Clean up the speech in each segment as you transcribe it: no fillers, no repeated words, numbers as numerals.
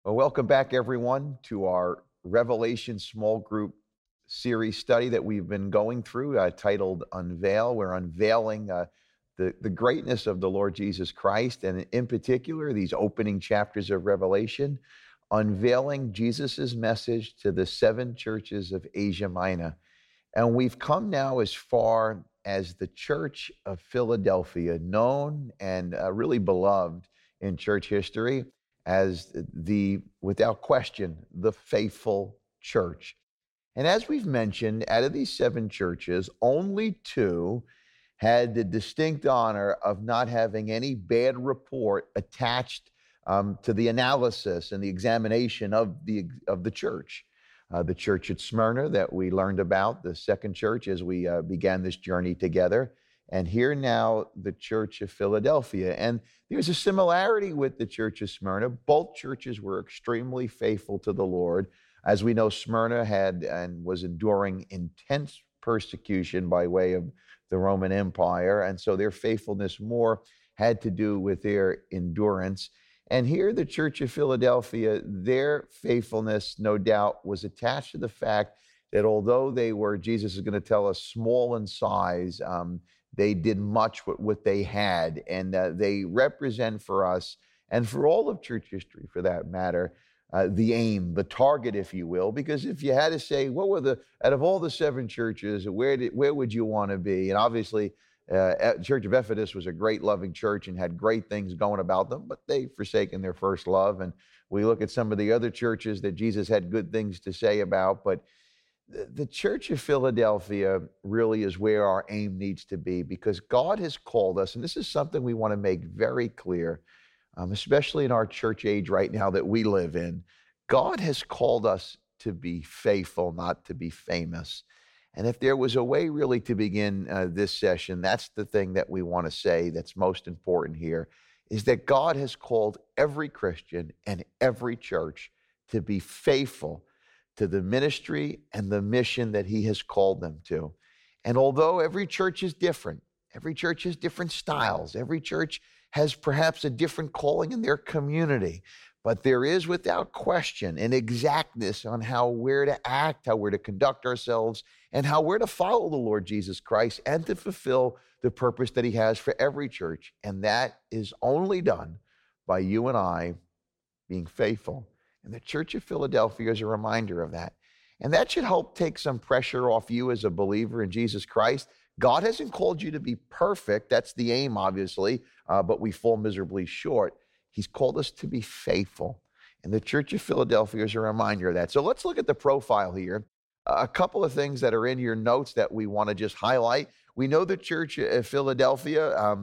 Well, welcome back, everyone, to our Revelation small group series study that we've been going through, titled Unveil. We're unveiling the greatness of the Lord Jesus Christ, and in particular, these opening chapters of Revelation, unveiling Jesus's message to the seven churches of Asia Minor. And we've come now as far as the Church of Philadelphia, known and really beloved in church history as without question, the faithful church. And as we've mentioned, out of these seven churches, only two had the distinct honor of not having any bad report attached to the analysis and the examination of the church. The church at Smyrna that we learned about, the second church as we began this journey together. And here now, the Church of Philadelphia. And there's a similarity with the Church of Smyrna. Both churches were extremely faithful to the Lord. As we know, Smyrna had and was enduring intense persecution by way of the Roman Empire. And so their faithfulness more had to do with their endurance. And here, the Church of Philadelphia, their faithfulness, no doubt, was attached to the fact that although they were, Jesus is going to tell us, small in size, they did much with what they had. And they represent for us, and for all of church history for that matter, the aim, the target, if you will. Because if you had to say, what were out of all the seven churches, where would you want to be? And obviously, Church of Ephesus was a great, loving church and had great things going about them, but they forsaken their first love. And we look at some of the other churches that Jesus had good things to say about, but the Church of Philadelphia really is where our aim needs to be, because God has called us, and this is something we want to make very clear, especially in our church age right now that we live in. God has called us to be faithful, not to be famous. And if there was a way really to begin this session, that's the thing that we want to say that's most important here, is that God has called every Christian and every church to be faithful to the ministry and the mission that he has called them to. And although every church is different, every church has different styles, every church has perhaps a different calling in their community, but there is without question an exactness on how we're to act, how we're to conduct ourselves, and how we're to follow the Lord Jesus Christ and to fulfill the purpose that he has for every church. And that is only done by you and I being faithful. And the Church of Philadelphia is a reminder of that. And that should help take some pressure off you as a believer in Jesus Christ. God hasn't called you to be perfect. That's the aim, obviously, but we fall miserably short. He's called us to be faithful. And the Church of Philadelphia is a reminder of that. So let's look at the profile here. A couple of things that are in your notes that we want to just highlight. We know the Church of Philadelphia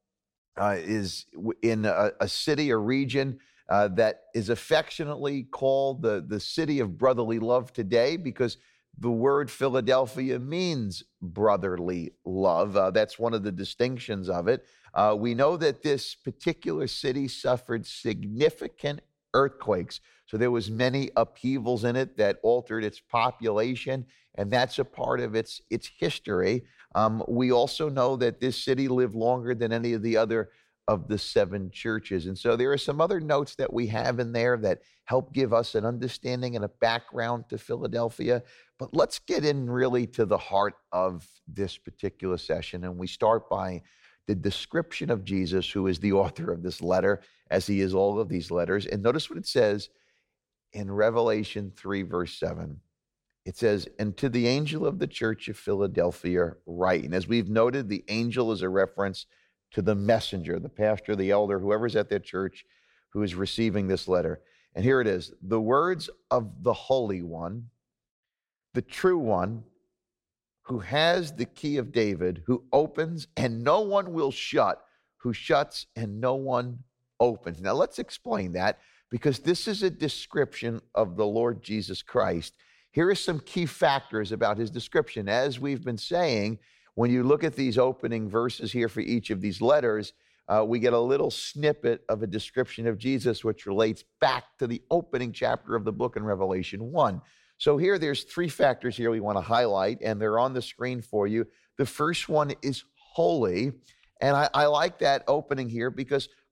is in a city, a region that is affectionately called the city of brotherly love today, because the word Philadelphia means brotherly love. That's one of the distinctions of it. We know that this particular city suffered significant earthquakes. So there was many upheavals in it that altered its population, and that's a part of its history. We also know that this city lived longer than any of the other of the seven churches. And so there are some other notes that we have in there that help give us an understanding and a background to Philadelphia. But let's get in really to the heart of this particular session. And we start by the description of Jesus, who is the author of this letter, as he is all of these letters. And notice what it says in Revelation 3, verse 7. It says, "And to the angel of the church of Philadelphia write." And as we've noted, the angel is a reference to the messenger, the pastor, the elder, whoever's at that church who is receiving this letter. And here it is: "The words of the Holy One, the true one, who has the key of David, who opens and no one will shut, who shuts and no one opens." Now let's explain that, because this is a description of the Lord Jesus Christ. Here are some key factors about his description. As we've been saying, when you look at these opening verses here for each of these letters, we get a little snippet of a description of Jesus, which relates back to the opening chapter of the book in Revelation 1. So here, there's three factors here we want to highlight, and they're on the screen for you. The first one is holy, and I like that opening here, because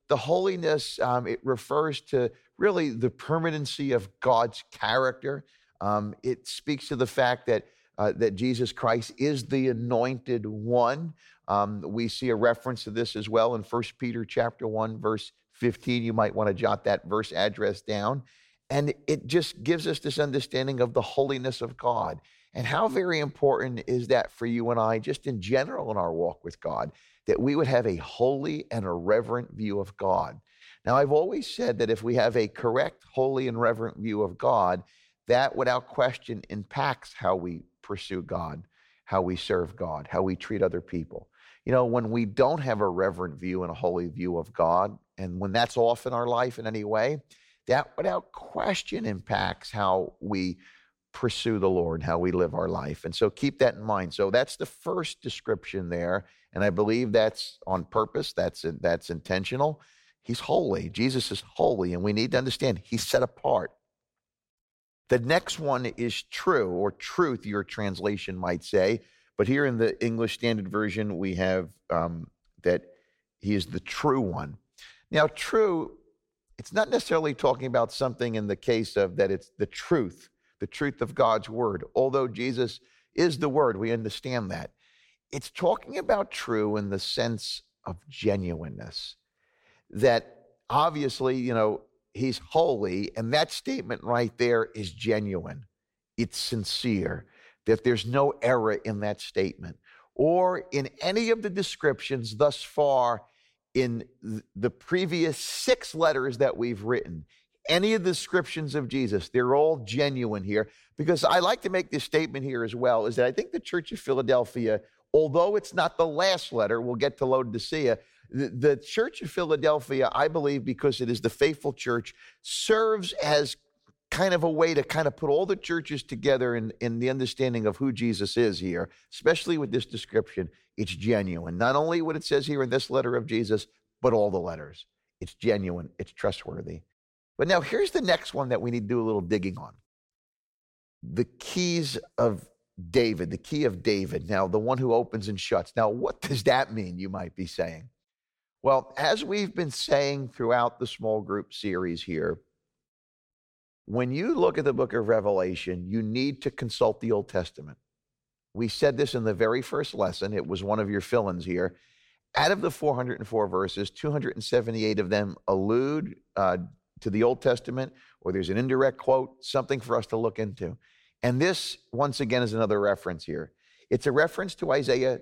the holiness, it refers to really the permanency of God's character. It speaks to the fact that that Jesus Christ is the anointed one. We see a reference to this as well in 1 Peter chapter 1, verse 15. You might want to jot that verse address down. And it just gives us this understanding of the holiness of God. And how very important is that for you and I, just in general in our walk with God, that we would have a holy and a reverent view of God. Now, I've always said that if we have a correct, holy, and reverent view of God, that without question impacts how we pursue God, how we serve God, how we treat other people. You know, when we don't have a reverent view and a holy view of God, and when that's off in our life in any way, that without question impacts how we pursue the Lord, how we live our life. And so keep that in mind. So that's the first description there. And I believe that's on purpose. That's intentional. He's holy. Jesus is holy. And we need to understand he's set apart. The next one is true, or truth, your translation might say. But here in the English Standard Version, we have that he is the true one. Now, true, it's not necessarily talking about something in the case of that it's the truth of God's word. Although Jesus is the word, we understand that. It's talking about true in the sense of genuineness. That obviously, you know, he's holy, and that statement right there is genuine. It's sincere, that there's no error in that statement. Or in any of the descriptions thus far in the previous 6 letters that we've written, any of the descriptions of Jesus, they're all genuine here. Because I like to make this statement here as well, is that I think the Church of Philadelphia, although it's not the last letter, we'll get to Laodicea, the Church of Philadelphia, I believe, because it is the faithful church, serves as kind of a way to kind of put all the churches together in the understanding of who Jesus is here, especially with this description. It's genuine. Not only what it says here in this letter of Jesus, but all the letters. It's genuine. It's trustworthy. But now here's the next one that we need to do a little digging on. The keys of David, the key of David. Now, the one who opens and shuts. Now, what does that mean, you might be saying? Well, as we've been saying throughout the small group series here, when you look at the book of Revelation, you need to consult the Old Testament. We said this in the very first lesson. It was one of your fill-ins here. Out of the 404 verses, 278 of them allude to the Old Testament, or there's an indirect quote, something for us to look into. And this, once again, is another reference here. It's a reference to Isaiah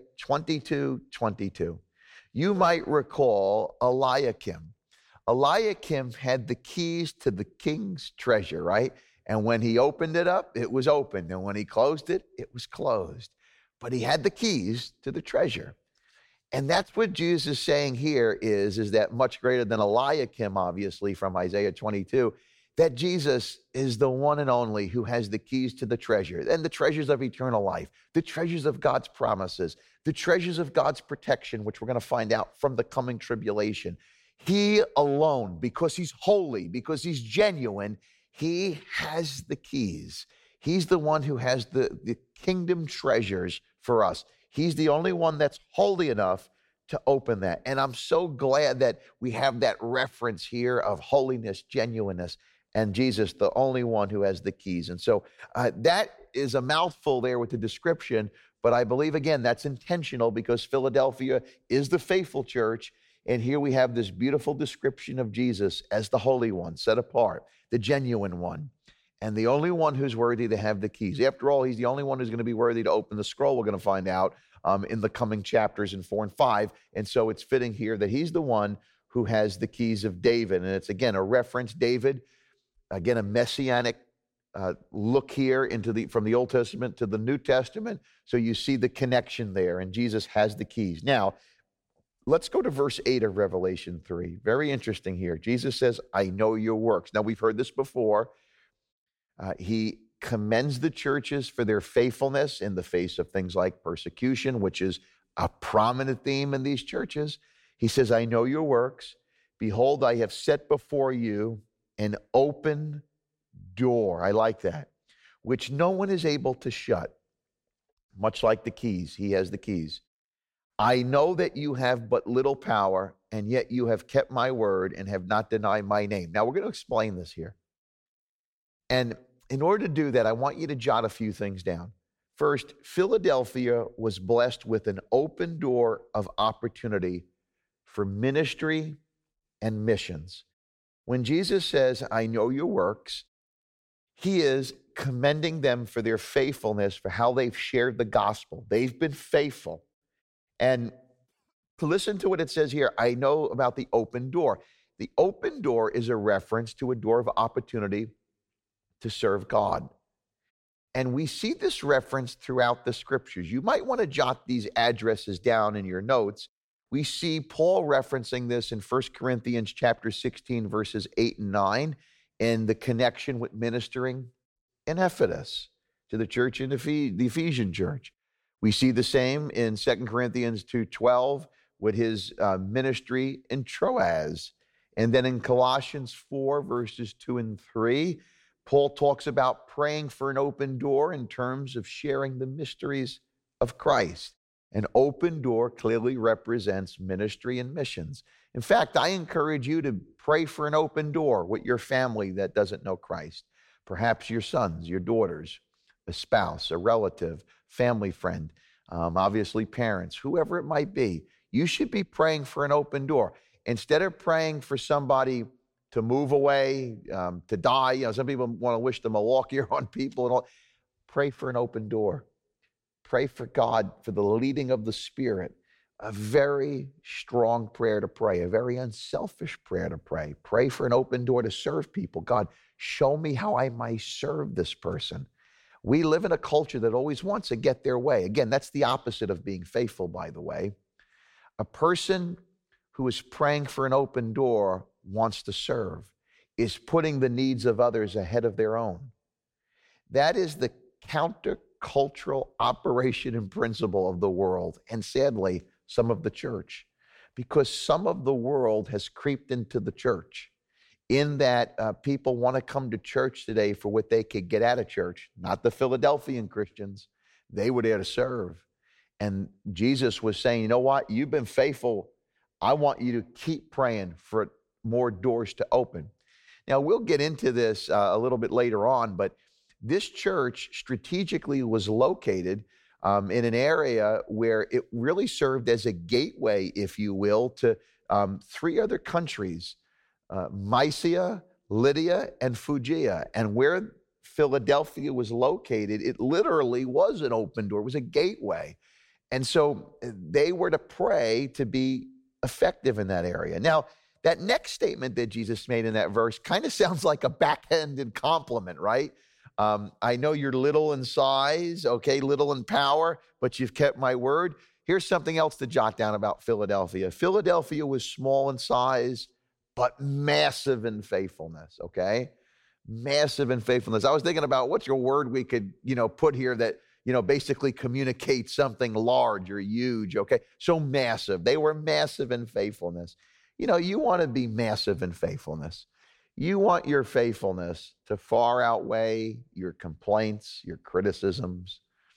22:22. You might recall Eliakim. Eliakim had the keys to the king's treasure, right? And when he opened it up, it was opened. And when he closed it, it was closed. But he had the keys to the treasure. And that's what Jesus is saying here is that much greater than Eliakim, obviously, from Isaiah 22, that Jesus is the one and only who has the keys to the treasure, and the treasures of eternal life, the treasures of God's promises, the treasures of God's protection, which we're going to find out from the coming tribulation. He alone, because he's holy, because he's genuine, he has the keys. He's the one who has the kingdom treasures for us. He's the only one that's holy enough to open that. And I'm so glad that we have that reference here of holiness, genuineness, and Jesus, the only one who has the keys. And so that is a mouthful there with the description, but I believe, again, that's intentional because Philadelphia is the faithful church. And here we have this beautiful description of Jesus as the holy one, set apart, the genuine one, and the only one who's worthy to have the keys. After all, he's the only one who's going to be worthy to open the scroll, we're going to find out in the coming chapters in 4 and 5. And so it's fitting here that he's the one who has the keys of David. And it's, again, a reference, David, again, a messianic look here from the Old Testament to the New Testament. So you see the connection there, and Jesus has the keys. Now, let's go to verse 8 of Revelation 3. Very interesting here. Jesus says, I know your works. Now, we've heard this before. He commends the churches for their faithfulness in the face of things like persecution, which is a prominent theme in these churches. He says, I know your works. Behold, I have set before you an open door. I like that, which no one is able to shut. Much like the keys, he has the keys. I know that you have but little power, and yet you have kept my word and have not denied my name. Now, we're going to explain this here. And in order to do that, I want you to jot a few things down. First, Philadelphia was blessed with an open door of opportunity for ministry and missions. When Jesus says, I know your works, he is commending them for their faithfulness, for how they've shared the gospel. They've been faithful. And to listen to what it says here, I know about the open door. The open door is a reference to a door of opportunity to serve God. And we see this reference throughout the scriptures. You might want to jot these addresses down in your notes. We see Paul referencing this in 1 Corinthians chapter 16, verses 8 and 9, in the connection with ministering in Ephesus to the church in the Ephesian church. We see the same in 2 Corinthians 2:12 with his ministry in Troas. And then in Colossians 4, verses 2 and 3, Paul talks about praying for an open door in terms of sharing the mysteries of Christ. An open door clearly represents ministry and missions. In fact, I encourage you to pray for an open door with your family that doesn't know Christ. Perhaps your sons, your daughters, a spouse, a relative, family friend, obviously parents, whoever it might be. You should be praying for an open door. Instead of praying for somebody to move away, to die, some people want to wish the Malak year on people and all. Pray for an open door. Pray for God, for the leading of the Spirit. A very strong prayer to pray, a very unselfish prayer to pray. Pray for an open door to serve people. God, show me how I might serve this person. We live in a culture that always wants to get their way. Again, that's the opposite of being faithful, by the way. A person who is praying for an open door wants to serve, is putting the needs of others ahead of their own. That is the countercultural operation and principle of the world, and sadly, some of the church, because some of the world has creeped into the church in that people want to come to church today for what they could get out of church, not the Philadelphian Christians. They were there to serve. And Jesus was saying, you know what? You've been faithful. I want you to keep praying for more doors to open. Now, we'll get into this a little bit later on, but this church strategically was located in an area where it really served as a gateway, if you will, to three other countries, Mysia, Lydia, and Phrygia. And where Philadelphia was located, it literally was an open door. It was a gateway. And so they were to pray to be effective in that area. Now, that next statement that Jesus made in that verse kind of sounds like a backhanded compliment, right? I know you're little in size, okay, little in power, but you've kept my word. Here's something else to jot down about Philadelphia. Philadelphia was small in size, but massive in faithfulness, okay? Massive in faithfulness. I was thinking about what's your word we could, put here that, basically communicates something large or huge, okay? So massive. They were massive in faithfulness. You want to be massive in faithfulness. You want your faithfulness to far outweigh your complaints, your criticisms,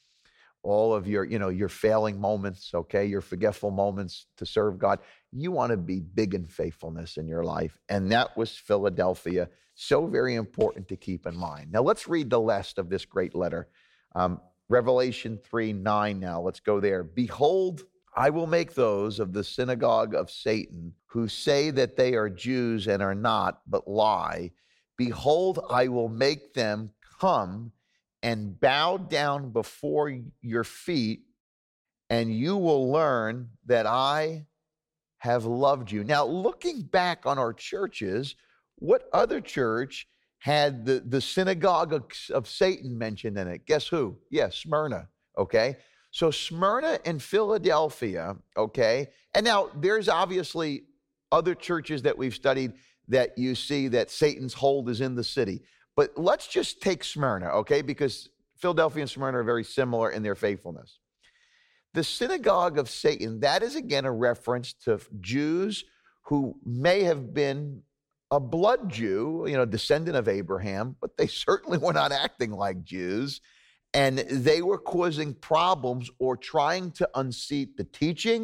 all of your failing moments, okay, your forgetful moments to serve God. You want to be big in faithfulness in your life. And that was Philadelphia. So very important to keep in mind. Now let's read the rest of this great letter. Revelation 3:9 now. Let's go there. Behold, I will make those of the synagogue of Satan who say that they are Jews and are not, but lie. Behold, I will make them come and bow down before your feet, and you will learn that I have loved you. Now, looking back on our churches, what other church had the synagogue of Satan mentioned in it? Guess who? Yes, Smyrna, okay? So Smyrna and Philadelphia, okay? And now there's obviously other churches that we've studied that you see that Satan's hold is in the city. But let's just take Smyrna, okay? Because Philadelphia and Smyrna are very similar in their faithfulness. The synagogue of Satan, that is again a reference to Jews who may have been a blood Jew, descendant of Abraham, but they certainly were not acting like Jews. And they were causing problems or trying to unseat the teaching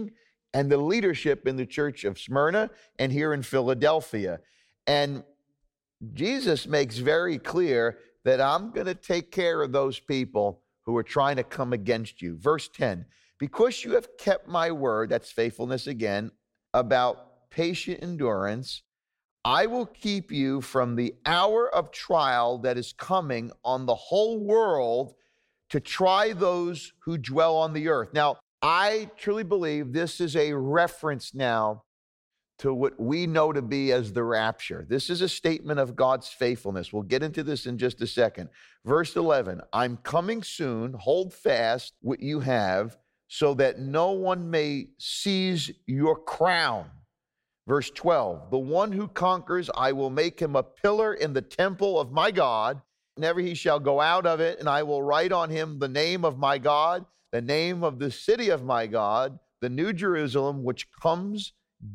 and the leadership in the church of Smyrna and here in Philadelphia. And Jesus makes very clear that I'm going to take care of those people who are trying to come against you. Verse 10, because you have kept my word, that's faithfulness again, about patient endurance, I will keep you from the hour of trial that is coming on the whole world to try those who dwell on the earth. Now, I truly believe this is a reference now to what we know to be as the rapture. This is a statement of God's faithfulness. We'll get into this in just a second. Verse 11, I'm coming soon. Hold fast what you have so that no one may seize your crown. Verse 12, the one who conquers, I will make him a pillar in the temple of my God. Never he shall go out of it, and I will write on him the name of my God, the name of the city of my God, the New Jerusalem, which comes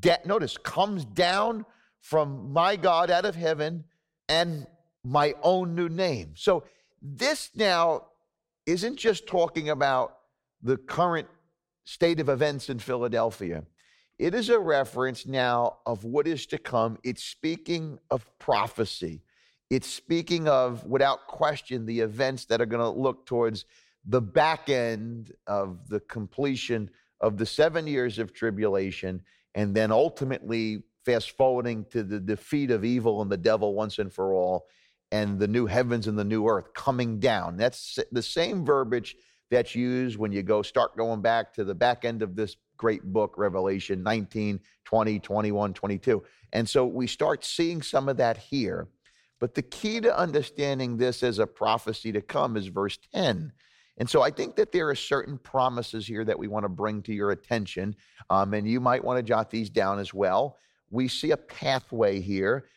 down from my God out of heaven, and my own new name. So this now isn't just talking about the current state of events in Philadelphia. It is a reference now of what is to come. It's speaking of prophecy. It's speaking of, without question, the events that are going to look towards the back end of the completion of the 7 years of tribulation, and then ultimately fast forwarding to the defeat of evil and the devil once and for all, and the new heavens and the new earth coming down. That's the same verbiage that's used when you start going back to the back end of this great book, Revelation 19, 20, 21, 22. And so we start seeing some of that here. But the key to understanding this as a prophecy to come is verse 10. And so I think that there are certain promises here that we want to bring to your attention, and you might want to jot these down as well. We see a pathway here.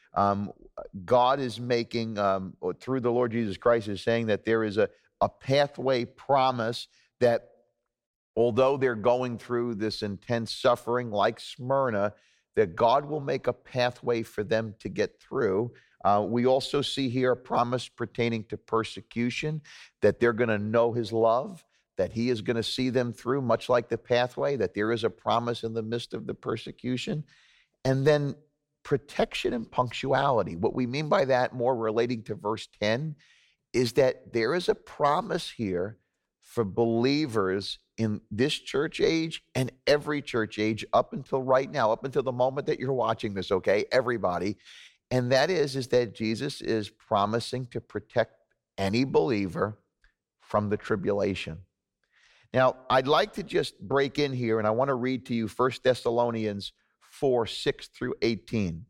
God is making, through the Lord Jesus Christ, is saying that there is a pathway promise that although they're going through this intense suffering like Smyrna, that God will make a pathway for them to get through. We also see here a promise pertaining to persecution, that they're going to know his love, that he is going to see them through, much like the pathway, that there is a promise in the midst of the persecution. And then protection and punctuality. What we mean by that, more relating to verse 10, is that there is a promise here for believers in this church age and every church age up until right now, up until the moment that you're watching this, okay, everybody. And that is that Jesus is promising to protect any believer from the tribulation. Now, I'd like to just break in here, and I want to read to you 1 Thessalonians 4, 6 through 18.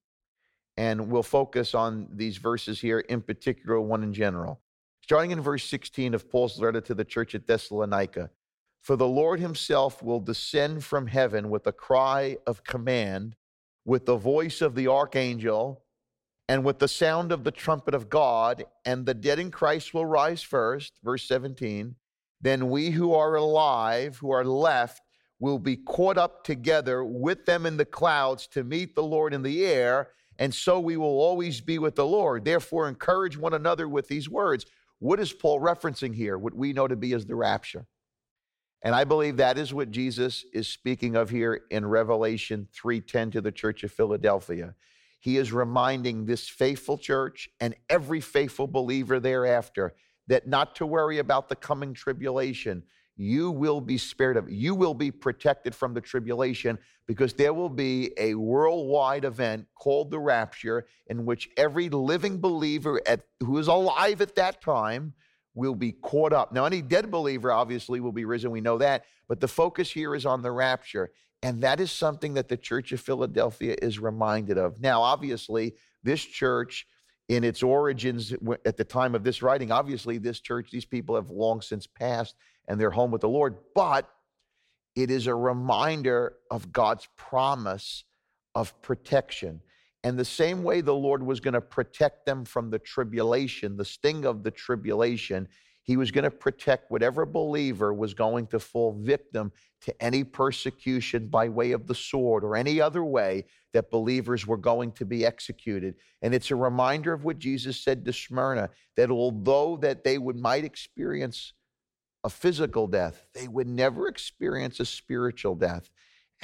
And we'll focus on these verses here, in particular, one in general. Starting in verse 16 of Paul's letter to the church at Thessalonica. For the Lord himself will descend from heaven with a cry of command, with the voice of the archangel, and with the sound of the trumpet of God, and the dead in Christ will rise first. Verse 17. Then we who are alive, who are left, will be caught up together with them in the clouds to meet the Lord in the air, and so we will always be with the Lord. Therefore, encourage one another with these words. What is Paul referencing here? What we know to be as the rapture. And I believe that is what Jesus is speaking of here in Revelation 3:10 to the church of Philadelphia. He is reminding this faithful church and every faithful believer thereafter that not to worry about the coming tribulation. You will be spared of it. You will be protected from the tribulation, because there will be a worldwide event called the rapture, in which every living believer who is alive at that time will be caught up. Now, any dead believer obviously will be risen. We know that. But the focus here is on the rapture. And that is something that the church of Philadelphia is reminded of. Now, obviously, this church, in its origins at the time of this writing, obviously this church, these people have long since passed and they're home with the Lord. But it is a reminder of God's promise of protection. And the same way the Lord was going to protect them from the tribulation, the sting of the tribulation, he was going to protect whatever believer was going to fall victim to any persecution by way of the sword or any other way that believers were going to be executed. And it's a reminder of what Jesus said to Smyrna, that although that they might experience a physical death, they would never experience a spiritual death.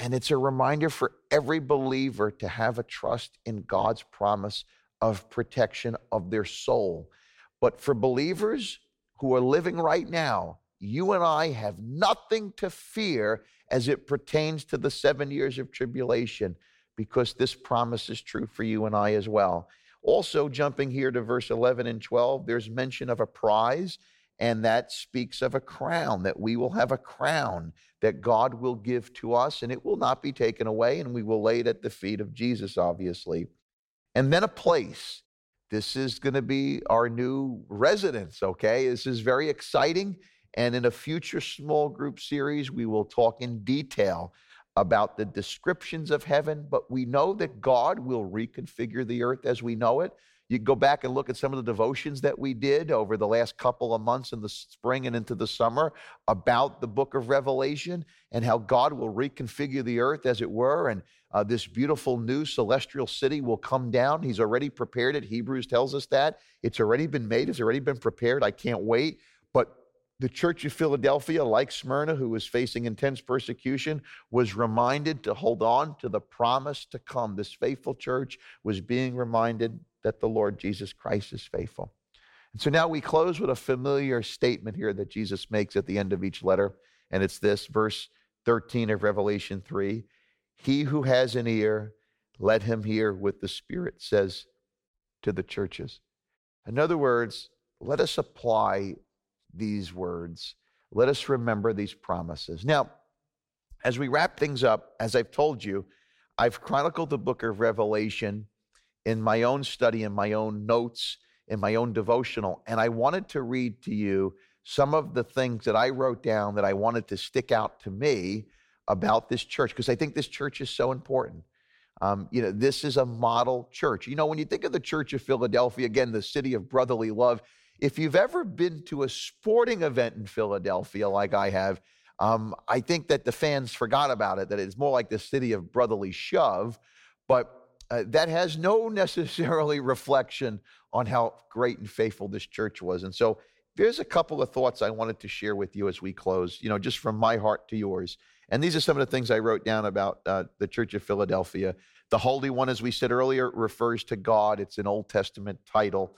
And it's a reminder for every believer to have a trust in God's promise of protection of their soul. But for believers who are living right now, you and I have nothing to fear as it pertains to the 7 years of tribulation, because this promise is true for you and I as well. Also, jumping here to verse 11 and 12, there's mention of a prize, and that speaks of a crown, that we will have a crown that God will give to us, and it will not be taken away, and we will lay it at the feet of Jesus, obviously. And then a place. This is going to be our new residence, okay? This is very exciting. And in a future small group series, we will talk in detail about the descriptions of heaven, but we know that God will reconfigure the earth as we know it. You can go back and look at some of the devotions that we did over the last couple of months in the spring and into the summer about the book of Revelation and how God will reconfigure the earth, as it were, and this beautiful new celestial city will come down. He's already prepared it. Hebrews tells us that. It's already been made. It's already been prepared. I can't wait. But the church of Philadelphia, like Smyrna, who was facing intense persecution, was reminded to hold on to the promise to come. This faithful church was being reminded that the Lord Jesus Christ is faithful. And so now we close with a familiar statement here that Jesus makes at the end of each letter. And it's this, verse 13 of Revelation 3. He who has an ear, let him hear what the Spirit says to the churches. In other words, let us apply these words. Let us remember these promises. Now, as we wrap things up, as I've told you, I've chronicled the book of Revelation in my own study, in my own notes, in my own devotional, and I wanted to read to you some of the things that I wrote down that I wanted to stick out to me about this church, because I think this church is so important. This is a model church. When you think of the Church of Philadelphia, again, the city of brotherly love, if you've ever been to a sporting event in Philadelphia like I have, I think that the fans forgot about it, that it's more like the city of brotherly shove, but that has no necessarily reflection on how great and faithful this church was. And so there's a couple of thoughts I wanted to share with you as we close, just from my heart to yours. And these are some of the things I wrote down about the Church of Philadelphia. The Holy One, as we said earlier, refers to God. It's an Old Testament title.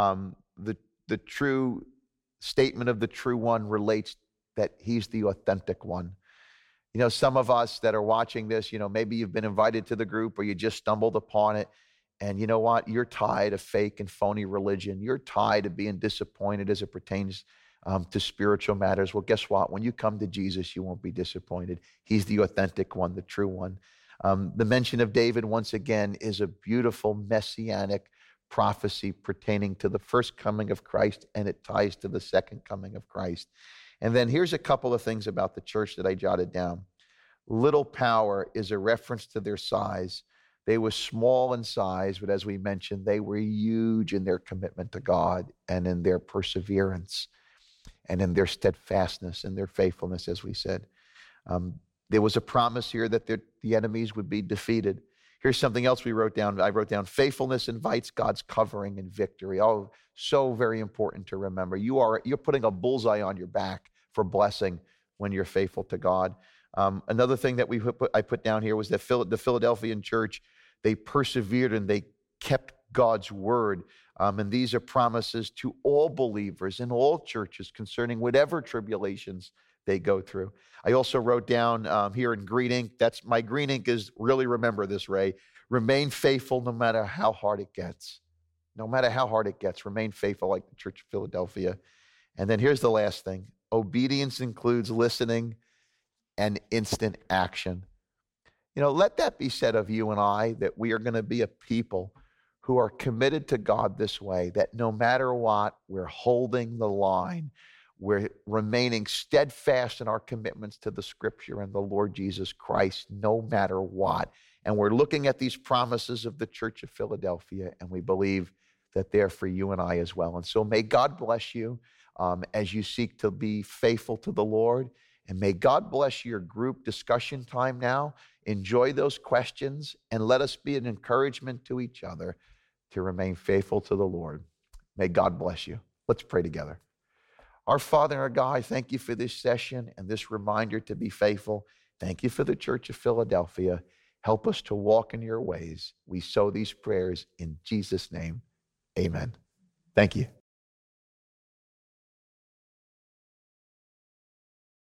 The true statement of the true one relates that he's the authentic one. Some of us that are watching this, maybe you've been invited to the group or you just stumbled upon it. And you know what? You're tired of fake and phony religion. You're tired of being disappointed as it pertains to spiritual matters. Well, guess what? When you come to Jesus, you won't be disappointed. He's the authentic one, the true one. The mention of David, once again, is a beautiful messianic prophecy pertaining to the first coming of Christ, and it ties to the second coming of Christ. And then here's a couple of things about the church that I jotted down. Little power is a reference to their size. They were small in size, but as we mentioned, they were huge in their commitment to God and in their perseverance and in their steadfastness and their faithfulness, as we said. There was a promise here that the enemies would be defeated. Here's something else we wrote down. I wrote down, faithfulness invites God's covering and victory. Oh, so very important to remember. You're putting a bullseye on your back for blessing when you're faithful to God. Another thing that I put down here was that the Philadelphian church, they persevered and they kept God's word. And these are promises to all believers in all churches concerning whatever tribulations they go through. I also wrote down here in green ink, that's my green ink is, really remember this, Ray, remain faithful no matter how hard it gets. No matter how hard it gets, remain faithful like the Church of Philadelphia. And then here's the last thing. Obedience includes listening and instant action. Let that be said of you and I, that we are going to be a people who are committed to God this way, that no matter what, we're holding the line. We're remaining steadfast in our commitments to the Scripture and the Lord Jesus Christ, no matter what. And we're looking at these promises of the Church of Philadelphia, and we believe that they're for you and I as well. And so may God bless you as you seek to be faithful to the Lord. And may God bless your group discussion time now. Enjoy those questions, and let us be an encouragement to each other to remain faithful to the Lord. May God bless you. Let's pray together. Our Father and our God, I thank you for this session and this reminder to be faithful. Thank you for the Church of Philadelphia. Help us to walk in your ways. We sow these prayers in Jesus' name. Amen. Thank you.